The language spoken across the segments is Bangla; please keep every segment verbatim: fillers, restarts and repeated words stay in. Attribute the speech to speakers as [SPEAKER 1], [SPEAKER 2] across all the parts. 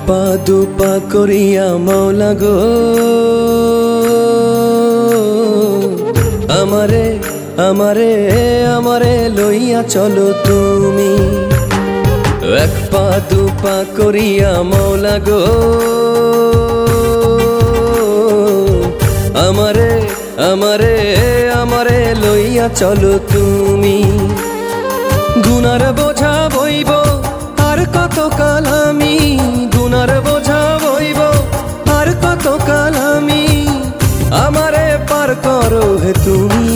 [SPEAKER 1] পা দু পা করিয়া মৌলা গো আমারে আমারে আমারে লইয়া চলো তুমি। এক পা দু পা করিয়া মৌলা গো আমারে আমারে আমারে লইয়া চলো তুমি। গুনার বোঝা বইব আর কত কাল আমি, গুনার বোঝা বইব আর কত কাল আমি, আমারে পার করো হে তুমি।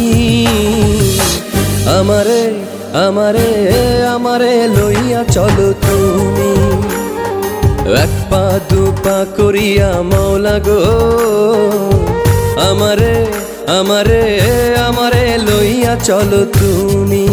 [SPEAKER 1] আমারে আমারে আমারে লইয়া চলো তুমি। এক পা দু পা করিয়া মৌলা গো আমারে আমারে আমারে লইয়া চলো তুমি।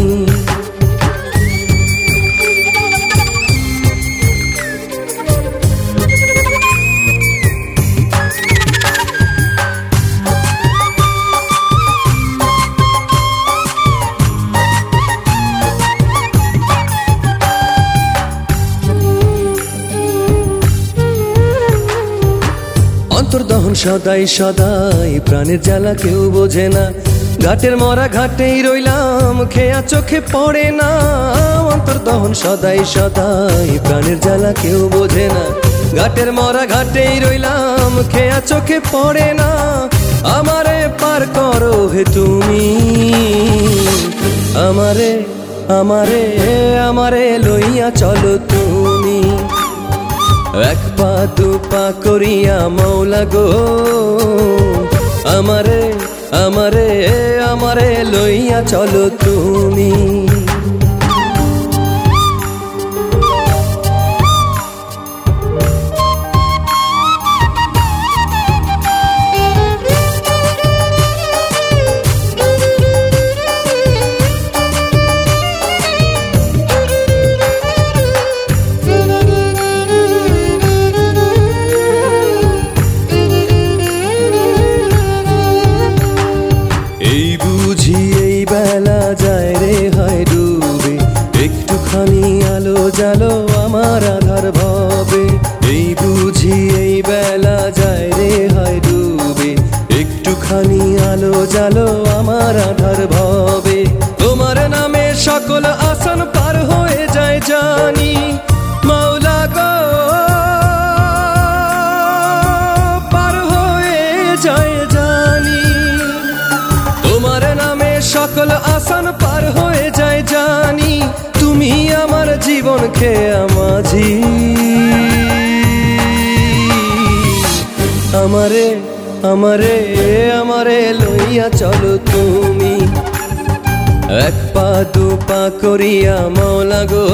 [SPEAKER 1] অন্তর্দহন সদাই সদাই প্রাণের জ্বালা কেউ বোঝে না, ঘাটের মরা ঘাটেই রইলাম খেয়া চোখে পড়ে না। অন্তর্দহন সদাই সদাই প্রাণের জ্বালা কেউ বোঝে না, ঘাটের মরা ঘাটেই রইলাম খেয়া চোখে পড়ে না, আমারে পার করো হে তুমি। আমারে আমারে আমারে লইয়া চলো তুমি। এক পা দু পা করিয়া মৌলা গো আমারে আমারে আমারে লইয়া চলো তুমি। এই বুঝি এই বেলা যায় রে হয় ডুবে, একটুখানি আলো জালো আমার আধার ভবে। এই বুঝি এই বেলা যায় রে হয় ডুবে, একটুখানি আলো জালো আমার আধার ভবে। তোমার নামে সকল আসন পার হয়ে যায় জানি মৌলা গো, পার হয়ে যায় জানি। তোমার নামে সকল আসান পার হয়ে যায় জানি, তুমি আমার জীবন খেয়া মাঝি। আমারে আমারে আমারে লইয়া চলো তুমি। এক পা দু পা করিয়া মৌলা গো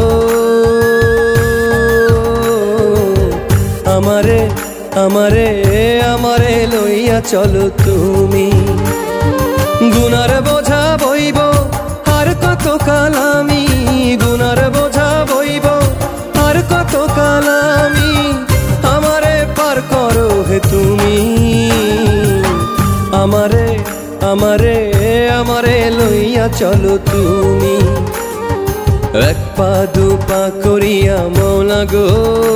[SPEAKER 1] আমারে আমারে আমারে লইয়া চলো তুমি। গুনার বোঝা বইব আর কত কাল আমি, গুনার বোঝা বইব আর কত কাল আমি, আমারে পার করো হে তুমি। আমারে আমারে আমারে লইয়া চলো তুমি। এক পা দু পা করিয়া মৌলা গো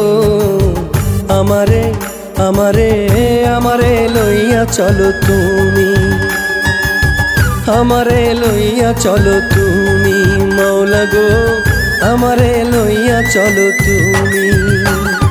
[SPEAKER 1] আমারে আমারে আমারে লইয়া চলো তুমি। আমারে লইয়া চলো তুমি মৌলা গো, আমারে লইয়া চলো তুমি।